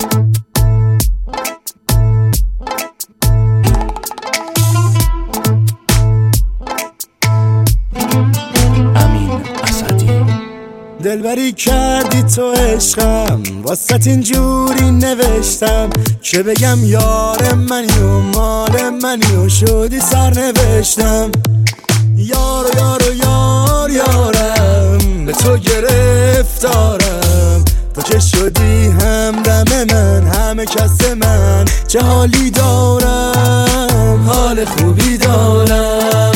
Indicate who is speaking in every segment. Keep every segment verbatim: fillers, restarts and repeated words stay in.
Speaker 1: دلبری کردی تو عشقم، واسط اینجوری نوشتم که بگم یار منی و مال منی و شدی سر نوشتم. یار و یار و یار یارم، به تو گرفتارم، تو که شدی همدم من، همه کس من، چه حالی دارم، حال خوبی دارم.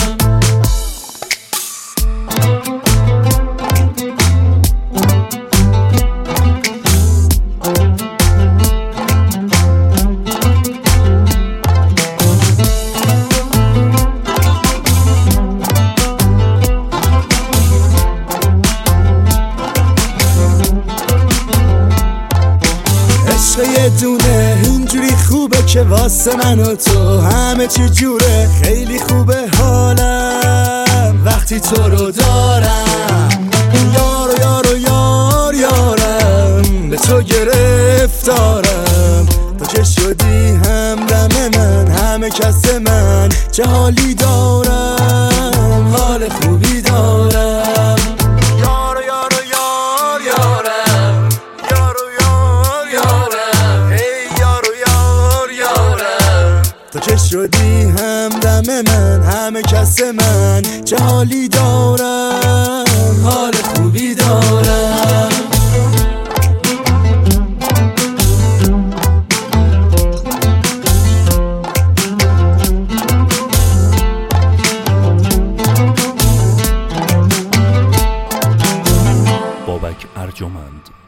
Speaker 1: یه دونه اینجوری خوبه که واسه من و تو همه چی جوره. خیلی خوبه حالم وقتی تو رو دارم. یار و یار و یار یارم، به تو گرفتارم، تو که شدی همدم من، همه کس من، چه حالی دارم، حال خوبی دارم. یار و یار و یار یارم، یار و یار یارم، ای یار و یار یارم، تو که شدی همدم من، همه کس من، چه حالی دارم، حال خوبی دارم.
Speaker 2: بابک ارجمند